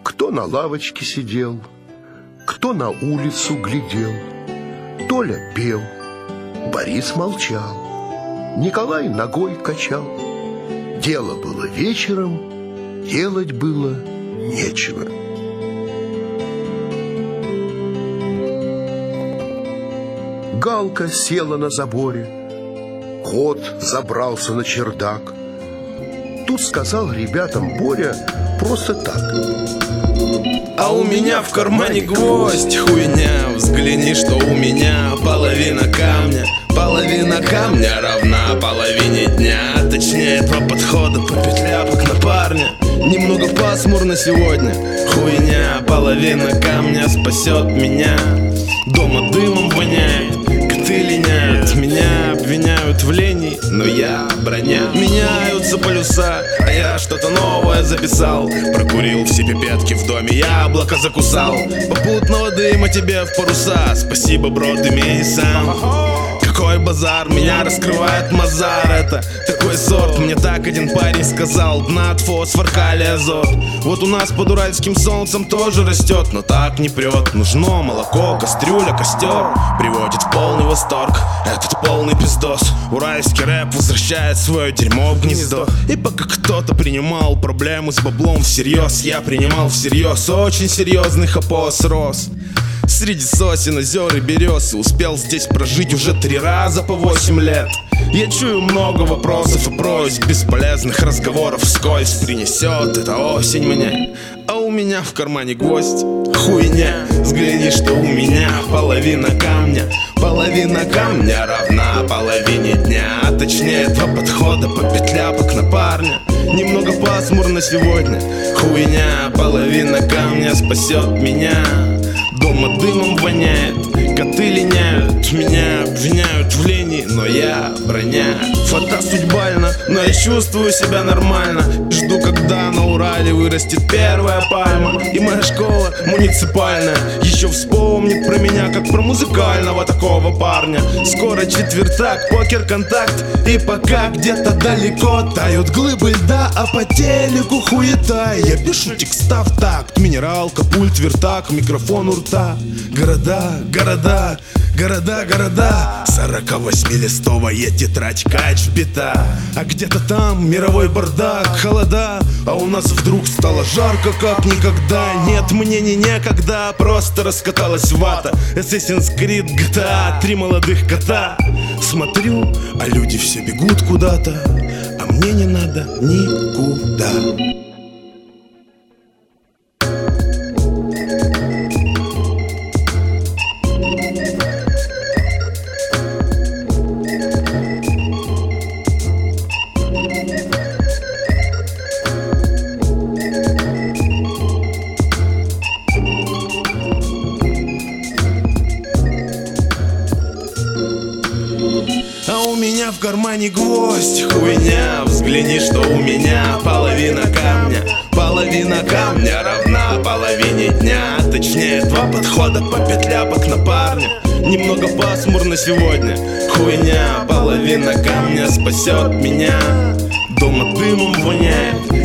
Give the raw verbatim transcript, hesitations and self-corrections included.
Кто на лавочке сидел, кто на улицу глядел. Толя пел, Борис молчал, Николай ногой качал. Дело было вечером, делать было нечего. Галка села на заборе, кот забрался на чердак. Тут сказал ребятам Боря просто так: а у меня в кармане гвоздь, хуйня. Взгляни, что у меня половина камня. Половина камня равна половине дня. Точнее, два подхода по петляпок на парня. Немного пасмурно сегодня, хуйня. Половина камня спасет меня. Дома дымом воняет, коты линяют. Меня обвиняют в лени, но я броня. Меняются полюса, а я что-то новое записал. Прокурил все пипетки в доме, яблоко закусал. Попутного дыма тебе в паруса. Спасибо, бро, ты мне и сам. Какой базар, меня раскрывает Мазар. Это такой сорт, мне так один парень сказал. Днат, фосфор, калий, азот. Вот у нас под уральским солнцем тоже растет, но так не прет. Нужно молоко, кастрюля, костер. Приводит в полный восторг этот полный пиздос. Уральский рэп возвращает свое дерьмо в гнездо. И пока кто-то принимал проблему с баблом всерьез, я принимал всерьез очень серьезный хапос рос. Среди сосен, озер и берез. И успел здесь прожить уже три раза по восемь лет. Я чую много вопросов и просьб, бесполезных разговоров вскользь принесет эта осень мне. А у меня в кармане гвоздь, хуйня. Взгляни, что у меня половина камня. Половина камня равна половине дня. А точнее, два подхода по петляпок на парня. Немного пасмурно сегодня, хуйня. Половина камня спасет меня. Дома дымом воняет, коты линяют. Меня обвиняют в лени, но я броня. Фата судьбально, но я чувствую себя нормально. Жду, когда на Урале вырастет первая пальма. И моя школа муниципальная еще вспомнит про меня, как про музыкального такого парня. Скоро четвертак, покер, контакт. И пока где-то далеко тают глыбы льда, а по телеку хуета. Я пишу текста в такт. Минералка, пульт, вертак, микрофон у рта. Города, города, города, города. Сороковосьмилистовая тетрадь кач вбита. А где-то там мировой бардак, холода. А у нас вдруг стало жарко как никогда. Нет, мне не некогда, просто раскаталась вата. Assassin's Creed, джи ти эй, три молодых кота. Смотрю, а люди все бегут куда-то, а мне не надо никуда. А у меня в кармане гвоздь, хуйня. Взгляни, что у меня половина камня. Половина камня равна половине дня. Точнее, два подхода по петляпок на парня. Немного пасмурно сегодня, хуйня. Половина камня спасет меня. Дома дымом воняет,